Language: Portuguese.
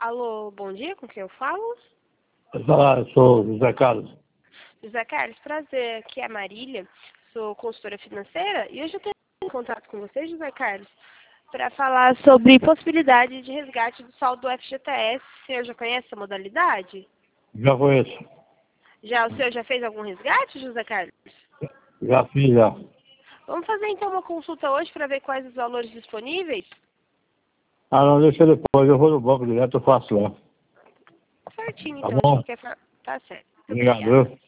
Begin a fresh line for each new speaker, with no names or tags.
Alô, bom dia, com quem eu falo?
Olá, eu sou José Carlos.
José Carlos, prazer, aqui é a Marília, sou consultora financeira e hoje eu tenho em contato com você, José Carlos, para falar sobre possibilidade de resgate do saldo do FGTS. O senhor já conhece essa modalidade?
Já conheço.
O senhor já fez algum resgate, José Carlos?
Já fiz, já.
Vamos fazer então uma consulta hoje para ver quais os valores disponíveis?
Ah, não, deixa depois. Eu vou no banco direto, eu faço lá.
Certinho
Tá
então, de
bom?
qualquer forma. Tá certo. Muito
Obrigado.
obrigada.
Viu?